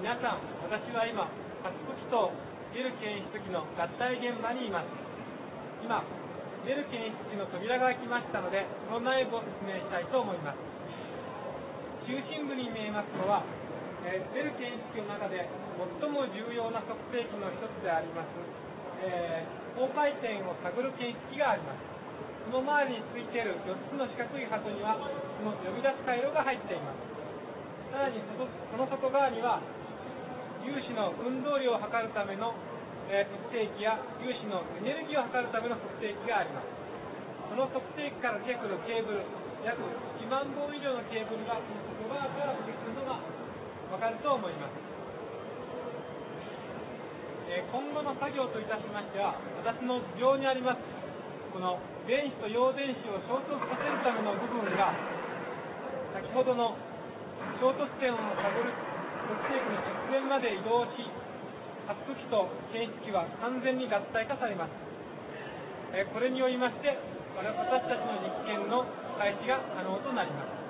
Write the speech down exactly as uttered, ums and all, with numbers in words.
皆さん、私は今、加速器とゲル検出器の合体現場にいます。今、ゲル検出器の扉が開きましたので、その内部を説明したいと思います。中心部に見えますのは、えー、ゲル検出器の中で最も重要な測定器の一つであります、えー、高回転を探る検出器があります。その周りについているよっつの四角い箱には、その呼び出す回路が入っています。さらにその外側には、粒子の運動量を測るための、えー、測定器や粒子のエネルギーを測るための測定器があります。その測定器から出てくるケーブル、約いちまんぼん以上のケーブルがその外側から出てくるのが分かると思います。えー、今後の作業といたしましては、私の頭上にありますこの電子と陽電子を衝突させるための部分が、先ほどの衝突点を探る測定器の直前まで移動し、加速器と検出器は完全に合体化されます。えー、これによりまして、私たちの実験の開始が可能となります。